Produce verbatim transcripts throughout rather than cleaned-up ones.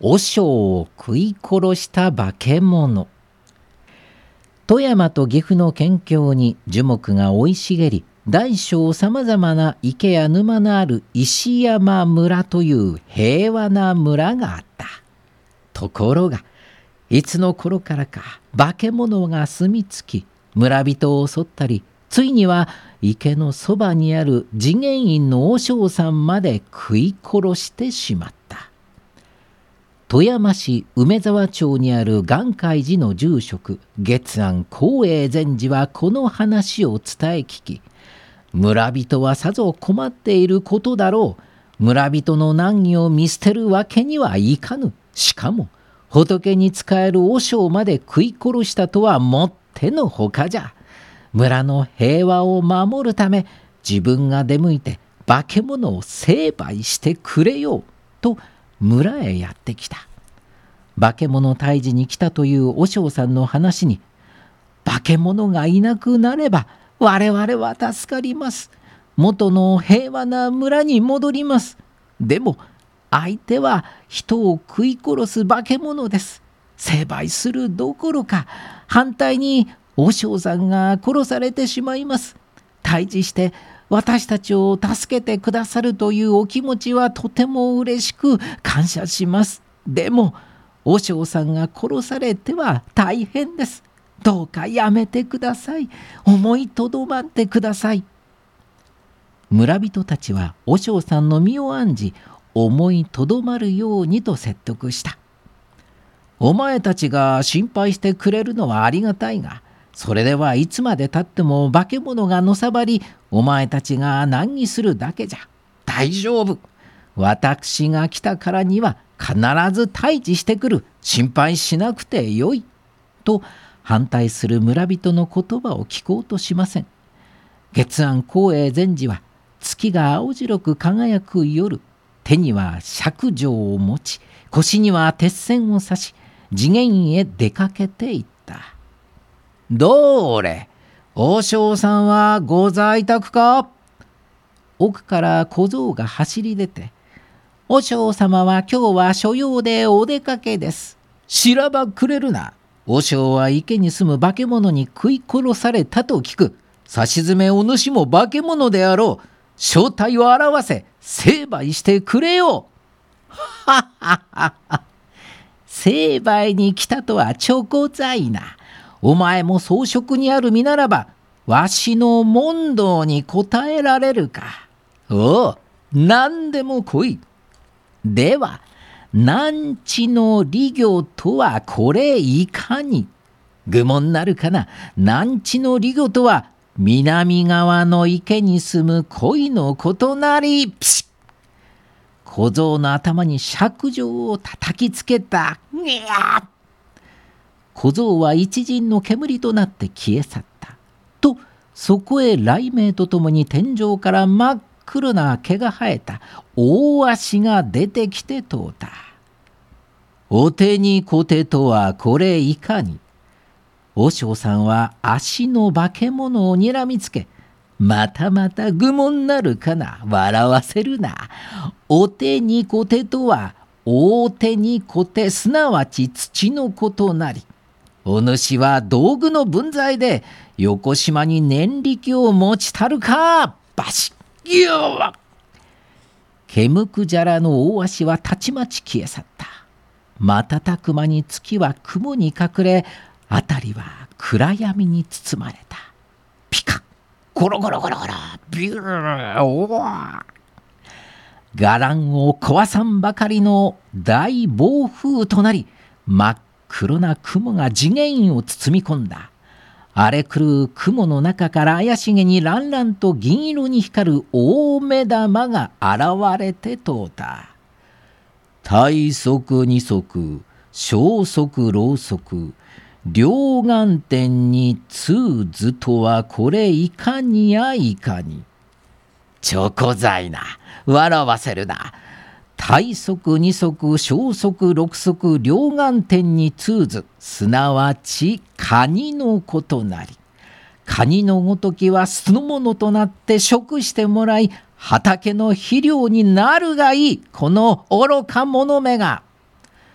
和尚を食い殺した化け物。富山と岐阜の県境に樹木が生い茂り、大小さまざまな池や沼のある石山村という平和な村があった。ところがいつの頃からか化け物が住み着き、村人を襲ったり、ついには池のそばにある次元院の和尚さんまで食い殺してしまった。富山市梅沢町にある岩海寺の住職月安光栄禅師はこの話を伝え聞き、村人はさぞ困っていることだろう。村人の難儀を見捨てるわけにはいかぬ。しかも仏に仕える和尚まで食い殺したとはもってのほかじゃ。村の平和を守るため自分が出向いて化け物を成敗してくれようと村へやってきた。化け物退治に来たという和尚さんの話に、化け物がいなくなれば我々は助かります。元の平和な村に戻ります。でも相手は人を食い殺す化け物です。成敗するどころか反対に和尚さんが殺されてしまいます。退治して私たちを助けてくださるというお気持ちはとても嬉しく感謝します。でも和尚さんが殺されては大変です。どうかやめてください。思いとどまってください。村人たちは和尚さんの身を案じ、思いとどまるようにと説得した。お前たちが心配してくれるのはありがたいが、それではいつまでたっても化け物がのさばり、お前たちが難儀するだけじゃ。大丈夫。私が来たからには必ず退治してくる。心配しなくてよい。と反対する村人の言葉を聞こうとしません。月安光栄禅師は月が青白く輝く夜、手には錫杖を持ち、腰には鉄線を刺し、次元へ出かけていった。どうれ、和尚さんはご在宅か？奥から小僧が走り出て、和尚様は今日は所用でお出かけです。しらばくれるな。和尚は池に住む化け物に食い殺されたと聞く。さしずめお主も化け物であろう。正体を表せ、成敗してくれよ。はははは。成敗に来たとはちょこざいな。お前も装飾にある身ならば、わしの問答に答えられるか。おう、何でも来い。では、南地の利魚とはこれいかに。愚問なるかな。南地の利魚とは、南側の池に住む鯉のことなり。ピシッ。小僧の頭に錫杖を叩きつけた。にゃー。小僧は一陣の煙となって消え去った。とそこへ雷鳴とともに天井から真っ黒な毛が生えた大足が出てきて問うた。お手にこてとはこれいかに。和尚さんは足の化け物をにらみつけ、またまた愚問なるかな。笑わせるな。お手にこてとは大手にこて、すなわち土のことなり。お主は道具の分際で横島に念力を持ちたるか。バシッ。よー。毛むくじゃらの大足はたちまち消え去った。瞬く間に月は雲に隠れ、辺りは暗闇に包まれた。ピカッ、ゴロゴロゴロゴロ、ビュー、おー。伽藍を壊さんばかりの大暴風となり、真っ黒な雲が次元院を包み込んだ。荒れ狂う雲の中から怪しげに乱々と銀色に光る大目玉が現れて問うた。大足二足、小足老足、両眼点に通ずとはこれいかにやいかに。ちょこざいな。笑わせるな。大足二足、小足六足、両眼点に通ず、すなわちカニのことなり。カニのごときは酢の物となって食してもらい、畑の肥料になるがいい。この愚か者めが。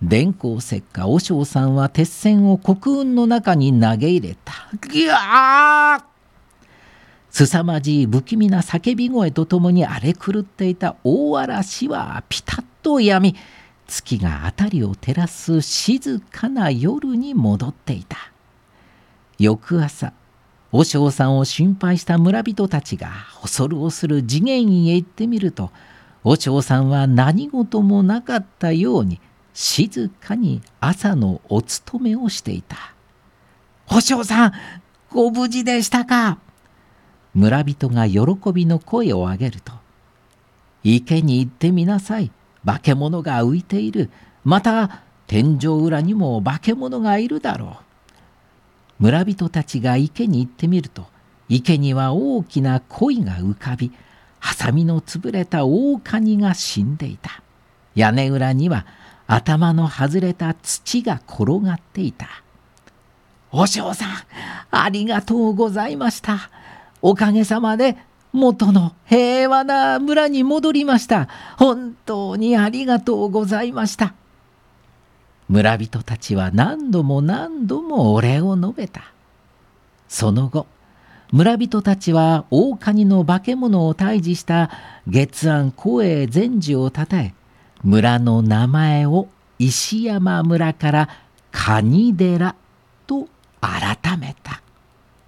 電光石火、和尚さんは鉄線を黒雲の中に投げ入れた。ぎゃー！凄まじい不気味な叫び声とともに荒れ狂っていた大嵐はピタッとやみ、月が辺りを照らす静かな夜に戻っていた。翌朝、和尚さんを心配した村人たちが恐る恐る次元院へ行ってみると、和尚さんは何事もなかったように静かに朝のお勤めをしていた。和尚さん、ご無事でしたか。村人が喜びの声を上げると、池に行ってみなさい。化け物が浮いている。また天井裏にも化け物がいるだろう。村人たちが池に行ってみると、池には大きな鯉が浮かび、ハサミの潰れた大カニが死んでいた。屋根裏には頭の外れた土が転がっていた。和尚さん、ありがとうございました。おかげさまで元の平和な村に戻りました。本当にありがとうございました。村人たちは何度も何度もお礼を述べた。その後、村人たちは大カニの化け物を退治した月庵光栄禅師をたたえ、村の名前を石山村からカニ寺と改めた。